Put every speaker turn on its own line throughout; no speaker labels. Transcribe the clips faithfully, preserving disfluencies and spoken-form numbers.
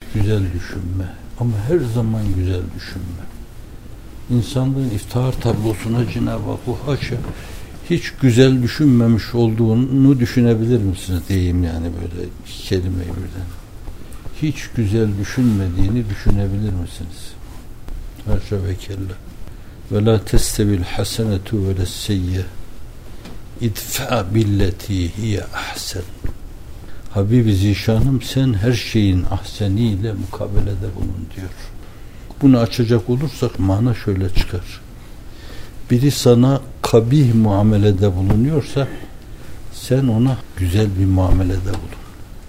güzel düşünme. Ama her zaman güzel düşünme. İnsanlığın iftihar tablosuna Cenab-ı Hak bu haşa hiç güzel düşünmemiş olduğunu düşünebilir misiniz diyeyim, yani böyle iki kelimeyi birden. Hiç güzel düşünmediğini düşünebilir misiniz? Haşa ve kella. Ve la testevil hasenetu ve lesseyye idfa billeti hiye ahsen. Habibi Zişanım, sen her şeyin ahseniyle mukabelede bulun diyor. Bunu açacak olursak mana şöyle çıkar. Biri sana kabih muamelede bulunuyorsa sen ona güzel bir muamelede bulun.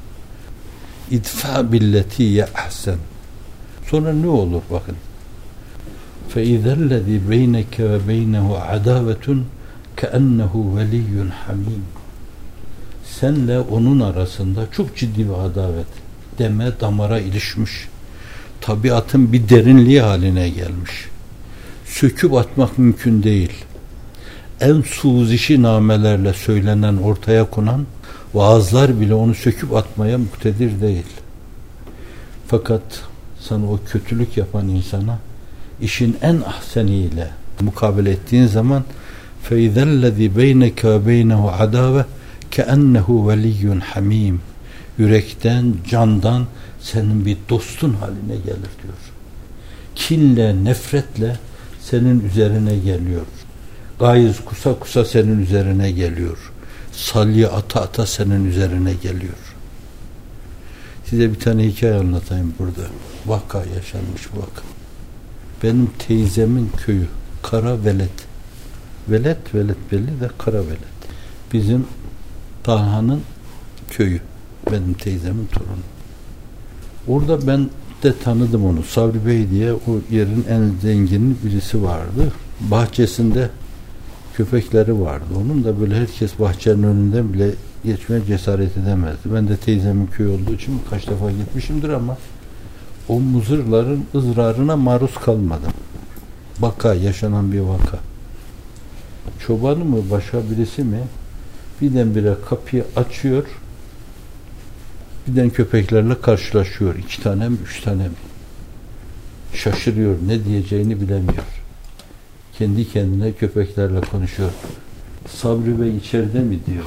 İdfa billeti ya ahsen. Sonra ne olur bakın. Fe izellezî beyneke ve beynehu adavetun keennehu veliyyun hamim. Senle onun arasında çok ciddi bir adavet, deme damara ilişmiş, tabiatın bir derinliği haline gelmiş. Söküp atmak mümkün değil. En suzişi namelerle söylenen, ortaya konan vaazlar bile onu söküp atmaya muktedir değil. Fakat sana o kötülük yapan insana işin en ahseniyle mukabele ettiğin zaman فَاِذَا الَّذ۪ي بَيْنَكَ وَبَيْنَهُ عَدَاوَةً كَأَنَّهُ وَلِيٌّ حَم۪يمٌ. Yürekten, candan senin bir dostun haline gelir diyor. Kinle, nefretle senin üzerine geliyor. Gayz kusa kusa senin üzerine geliyor. Salya ata ata senin üzerine geliyor. Size bir tane hikaye anlatayım burada. Vaka yaşanmış vaka. Benim teyzemin köyü Karavelet. Velet, velet belli de Karavelet. Bizim Talha'nın köyü. Benim teyzemin torunu. Orada ben de tanıdım onu. Sabri Bey diye o yerin en zengin birisi vardı. Bahçesinde köpekleri vardı. Onun da böyle herkes bahçenin önünden bile geçmeye cesaret edemezdi. Ben de teyzemin köyü olduğu için kaç defa gitmişimdir ama o muzırların ızrarına maruz kalmadım. Vaka, yaşanan bir vaka. Çobanı mı, başka birisi mi birdenbire kapıyı açıyor, birden köpeklerle karşılaşıyor. İki tane mi, üç tane mi? Şaşırıyor, ne diyeceğini bilemiyor. Kendi kendine köpeklerle konuşuyor. Sabri Bey içeride mi diyor.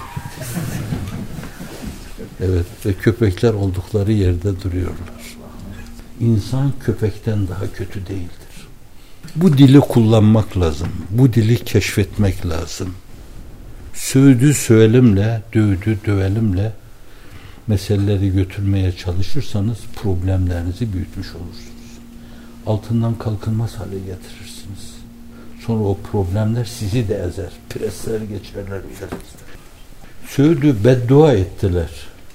Evet, ve köpekler oldukları yerde duruyorlar. İnsan köpekten daha kötü değildir. Bu dili kullanmak lazım. Bu dili keşfetmek lazım. Sövdü sövelimle, dövdü dövelimle meseleleri götürmeye çalışırsanız problemlerinizi büyütmüş olursunuz. Altından kalkılmaz hale getirirsiniz. Sonra o problemler sizi de ezer. Presler geçerler üzerinizde. Sövdü, beddua ettiler.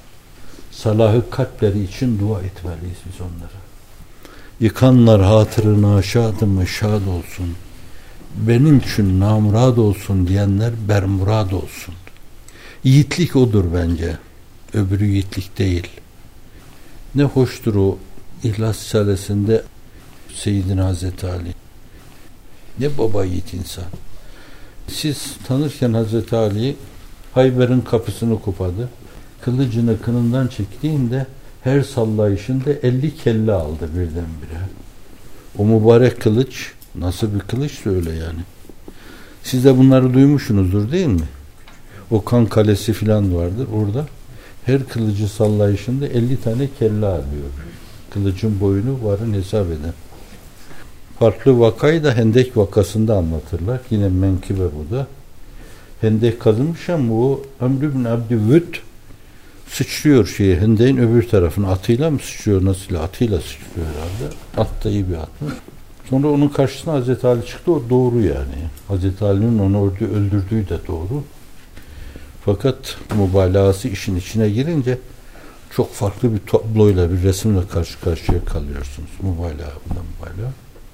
Salahı kalpleri için dua etmeliyiz biz onlara. Yıkanlar hatırına şad mı şad olsun. Benim için namurad olsun diyenler bermurad olsun. Yiğitlik odur bence. Öbürü yiğitlik değil. Ne hoştur o İhlas Risalesi'nde Seyyidina Hazreti Ali. Ne baba yiğit insan. Siz tanırken Hazreti Ali'yi Hayber'in kapısını kopadı. Kılıcını kınından çektiğinde her sallayışında elli kelle aldı birdenbire. O mübarek kılıç nasıl bir kılıçsa öyle yani. Siz de bunları duymuşsunuzdur değil mi? O Kan Kalesi filan vardır orada. Her kılıcı sallayışında elli tane kelle alıyor. Kılıcın boyunu varın hesap eden. Farklı vakayı da Hendek vakasında anlatırlar. Yine menkıbe bu da. Hendek kazınmış ama o Ömrü bin Abdüvüd sıçrıyor şeye, Hendek'in öbür tarafına. Atıyla mı sıçrıyor? Nasıl? Atıyla sıçrıyor herhalde. At da iyi bir at mı? Sonra onun karşısına Hazreti Ali çıktı. O doğru yani. Hazreti Ali'nin onu orada öldürdüğü de doğru. Fakat mübalağası işin içine girince çok farklı bir tabloyla, bir resimle karşı karşıya kalıyorsunuz. Mübalağa, bunda mübalağa.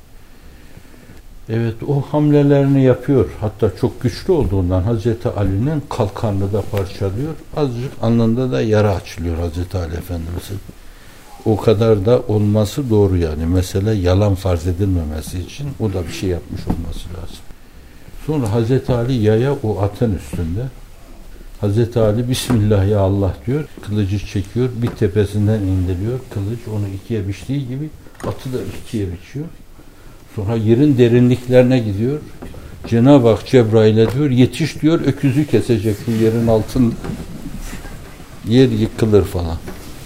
Evet, o hamlelerini yapıyor. Hatta çok güçlü olduğundan Hazreti Ali'nin kalkanını da parçalıyor. Azıcık alnında da yara açılıyor Hazreti Ali Efendimiz'in. O kadar da olması doğru yani. Mesele yalan farz edilmemesi için o da bir şey yapmış olması lazım. Sonra Hazreti Ali yaya o atın üstünde Hazreti Ali Bismillah ya Allah diyor. Kılıcı çekiyor. Bir tepesinden indiriyor. Kılıç onu ikiye biçtiği gibi atı da ikiye biçiyor. Sonra yerin derinliklerine gidiyor. Cenab-ı Hak Cebrail'e diyor yetiş diyor öküzü kesecek bu yerin altında. Yer yıkılır falan.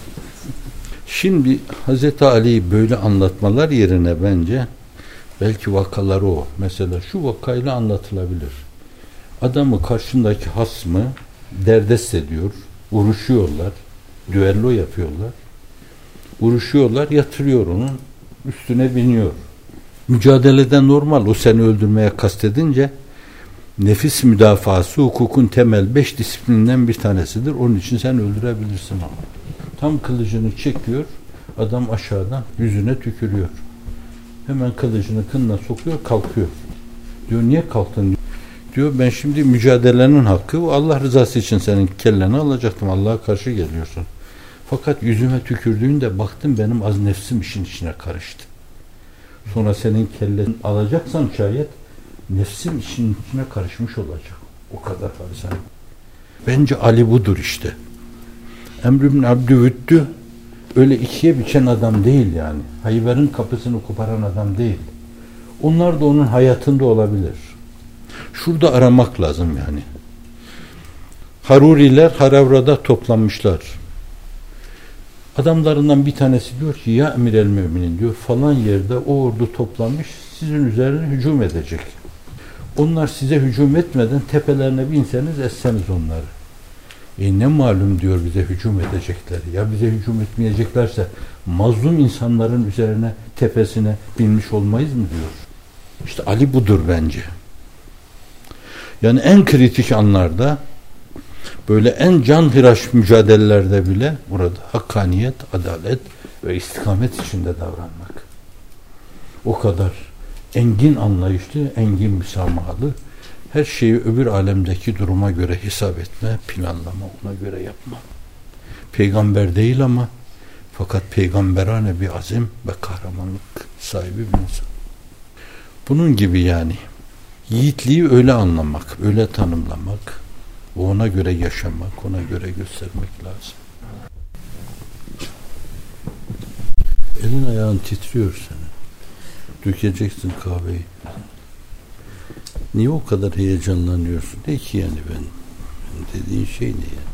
Şimdi Hazreti Ali'yi böyle anlatmalar yerine bence belki vakaları o. Mesela şu vakayla anlatılabilir. Adamı karşındaki hasmı derdest ediyor. Vuruşuyorlar. Düello yapıyorlar. Vuruşuyorlar. Yatırıyor onun. Üstüne biniyor. Mücadelede normal. O seni öldürmeye kastedince nefis müdafası hukukun temel beş disiplininden bir tanesidir. Onun için sen öldürebilirsin ama. Tam kılıcını çekiyor. Adam aşağıdan yüzüne tükürüyor. Hemen kılıcını kınına sokuyor. Kalkıyor. Diyor niye kalktın? Diyor ben şimdi mücadelenin hakkı Allah rızası için senin kelleni alacaktım. Allah'a karşı geliyorsun. Fakat yüzüme tükürdüğünde baktım benim az nefsim işin içine karıştı. Sonra senin kelleni alacaksam şayet nefsim işin içine karışmış olacak. O kadar sen. Bence Ali budur işte. Emr ibn Abdüvüddü öyle ikiye biçen adam değil yani. Hayber'in kapısını koparan adam değil. Onlar da onun hayatında olabilir. Şurada aramak lazım yani. Haruriler Haravra'da toplanmışlar. Adamlarından bir tanesi diyor ki ya emir el müminin diyor falan yerde o ordu toplanmış sizin üzerine hücum edecek. Onlar size hücum etmeden tepelerine binseniz esseniz onları. E ne malum diyor bize hücum edecekler. Ya bize hücum etmeyeceklerse mazlum insanların üzerine tepesine binmiş olmayız mı diyor. İşte Ali budur bence. Yani en kritik anlarda böyle en canhıraş mücadelelerde bile burada hakkaniyet, adalet ve istikamet içinde davranmak. O kadar engin anlayışlı, engin müsamahalı, her şeyi öbür alemdeki duruma göre hesap etme, planlama, ona göre yapma. Peygamber değil ama fakat peygamberane bir azim ve kahramanlık sahibi bir insan. Bunun gibi yani. Yiğitliği öyle anlamak, öyle tanımlamak, ona göre yaşamak, ona göre göstermek lazım. Elin ayağın titriyor senin. Dökeceksin kahveyi. Niye o kadar heyecanlanıyorsun? De ki yani ben, ben dediğin şey ne yani?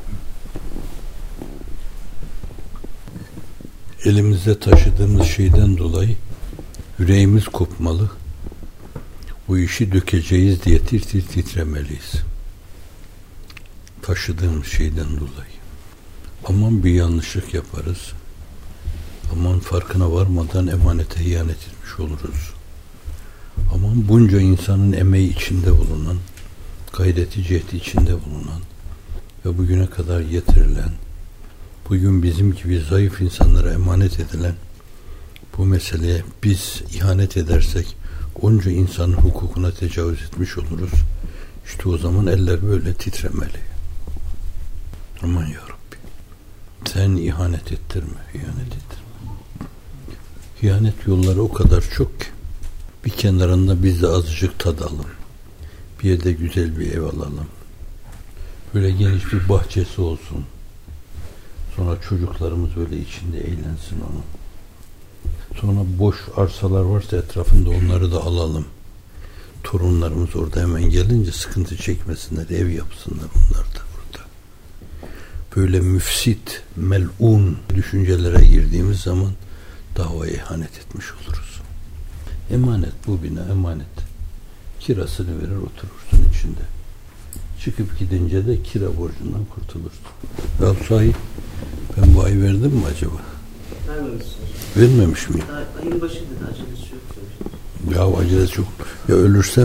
Elimizde taşıdığımız şeyden dolayı yüreğimiz kopmalı. Bu işi dökeceğiz diye tir tir titremeliyiz. Taşıdığımız şeyden dolayı. Aman bir yanlışlık yaparız. Aman farkına varmadan emanete ihanet etmiş oluruz. Aman bunca insanın emeği içinde bulunan, gayreti cehdi içinde bulunan ve bugüne kadar getirilen, bugün bizim gibi zayıf insanlara emanet edilen bu meseleye biz ihanet edersek onca insanın hukukuna tecavüz etmiş oluruz. İşte o zaman eller böyle titremeli. Aman ya Rabbi. Sen ihanet ettirme, ihanet ettirme. İhanet yolları o kadar çok ki bir kenarında biz de azıcık tadalım. Bir yerde güzel bir ev alalım. Böyle geniş bir bahçesi olsun. Sonra çocuklarımız böyle içinde eğlensin onun. Sonra boş arsalar varsa etrafında onları da alalım. Torunlarımız orada hemen gelince sıkıntı çekmesinler, ev yapsınlar onlar da burada. Böyle müfsit, melun düşüncelere girdiğimiz zaman davaya ihanet etmiş oluruz. Emanet bu bina, emanet. Kirasını verir oturursun içinde. Çıkıp gidince de kira borcundan kurtulursun. Ya sahi ben bu ay verdim mi acaba?
Vermemişsin.
Vermemiş miyim?
Daha ayın başı dedi, acelesi yok demiş.
Ya acelesi çok. Ya ölürsem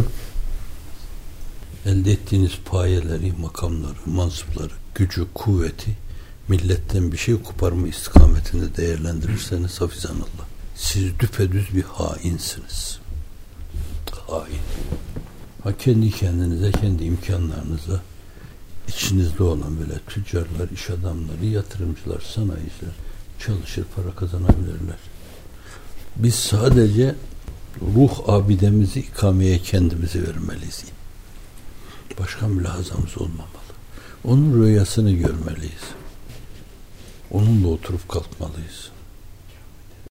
elde ettiğiniz payeleri, makamları, mansıpları, gücü, kuvveti milletten bir şey koparma istikametinde değerlendirirseniz hafizanallah. Siz düpedüz bir hainsiniz. Hain. Ha kendi kendinize, kendi imkanlarınıza içinizde olan böyle tüccarlar, iş adamları, yatırımcılar, sanayiciler çalışır, para kazanabilirler. Biz sadece ruh abidemizi ikameye kendimizi vermeliyiz. Başka mülahazamız olmamalı. Onun rüyasını görmeliyiz. Onunla oturup kalkmalıyız.